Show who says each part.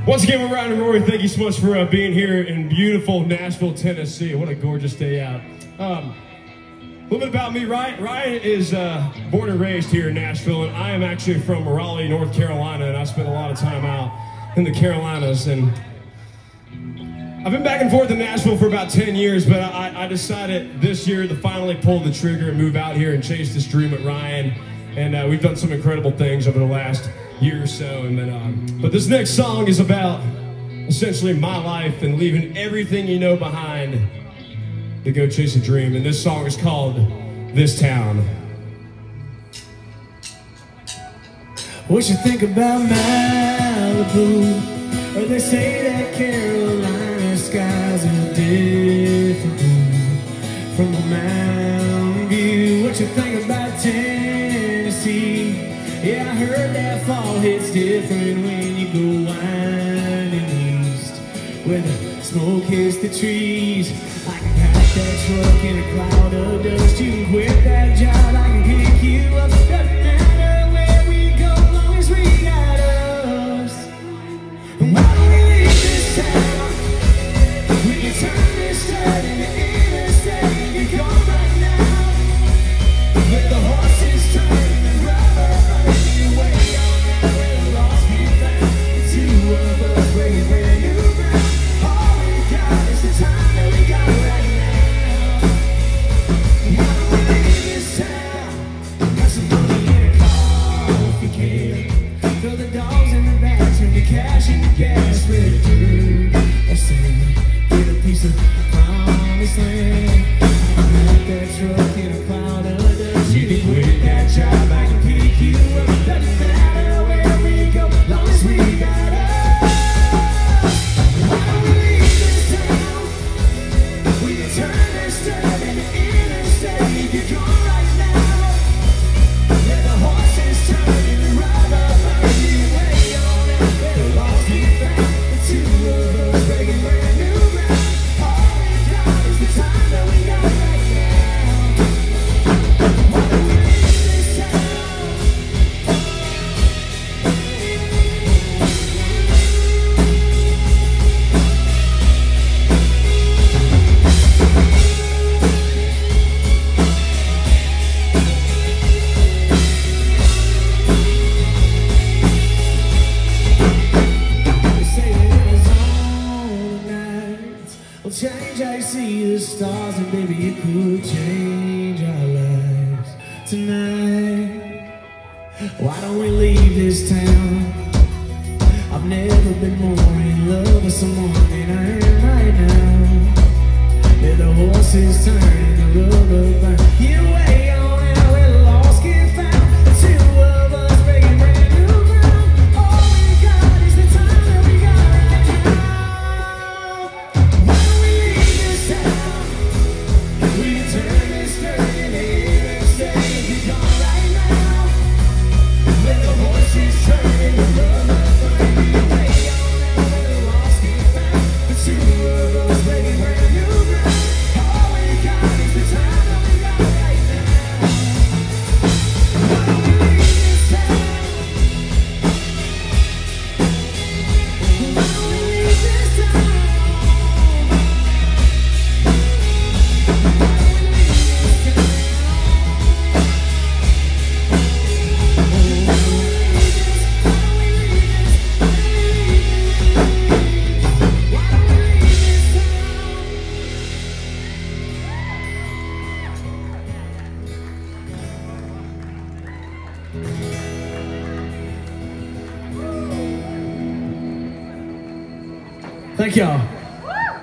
Speaker 1: Once again, we're Ryan and Rory. Thank you so much for being here in beautiful Nashville, Tennessee. What a gorgeous day out. A little bit about me. Ryan is born and raised here in Nashville, and I am actually from Raleigh, North Carolina, and I spent a lot of time out in the Carolinas. And I've been back and forth in Nashville for about 10 years, but I decided this year to finally pull the trigger and move out here and chase this dream with Ryan. And we've done some incredible things over the last year or so. And then, but this next song is about essentially my life and leaving everything you know behind to go chase a dream. And this song is called This Town.
Speaker 2: What you think about Malibu? Or they say that Carolina skies are different from the mountain view. What you think about Tennessee? Yeah, I heard that fall hits different when you go winding east, where the smoke hits the trees. I can pack that truck in a cloud of dust. You can quit that job, I can pick you up. Doesn't matter where we go, long as we got us. And why don't we leave this town? We can turn this dirt into interstate. You go right now, let the horses turn and rubber burn you way on that way. Lost me found the two of us breaking brand new ground. All we got is the time that we got right now. Why don't we leave this town? Got some money in a coffee can. Throw the dogs in the bathroom, the cash in the gas, ready to or sand. Get a piece of promised land. I'm at that truck in a cloud of dust. You can quit that job, I can pick you up. Doesn't matter where we go, long as we got us. Why don't we leave this town? We can turn this dirt into interstate. You're gone right now. Let the horses turn and rubber burn you way on out. Better lost me found the two of us breaking brand new ground. All we got is the time that we got right now. Why don't we leave this town? They say that Arizona nights will change how you see the stars, and baby, it could change our lives tonight. Why don't we leave this town? I've never been more in love with someone than I am right now. Let the horses turn and the rubber burn you way on out, where the lost get found. The two of us breaking brand new ground. All we got is the time that we got right now. Why don't we leave this town? We can turn this dirt into interstate. You're gone right now. Let the horses turn and the rubber burn you way on out, where the lost get found. The two of us breaking brand new ground. All we got is the time that we got right now. Why don't we leave this town? Why don't we leave this town? Thank y'all.